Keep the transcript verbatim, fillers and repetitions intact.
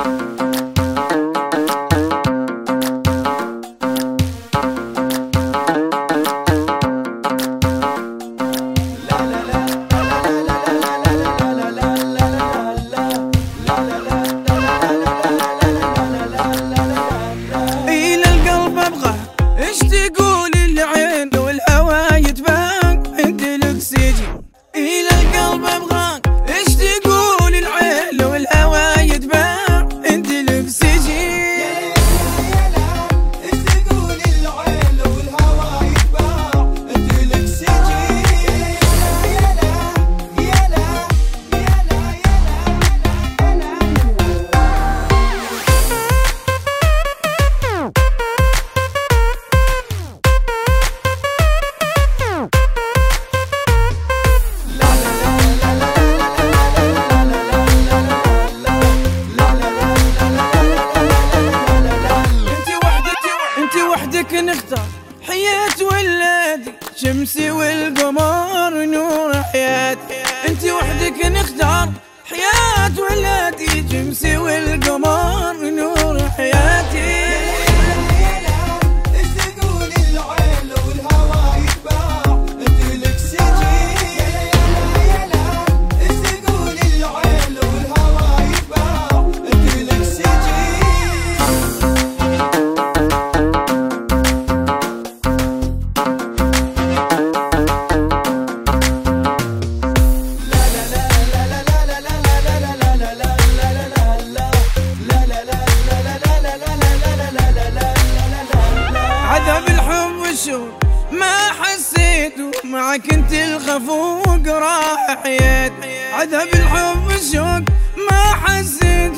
نختار حياة ولادي شمسي والقمر نور حياتي. انت وحدك نختار حياة ولادي شمسي والقمر نور حياتي. عذاب الحب والشوق ما حسيته معك انت الخفوق راح حياتي. عذاب الحب والشوق ما حسيت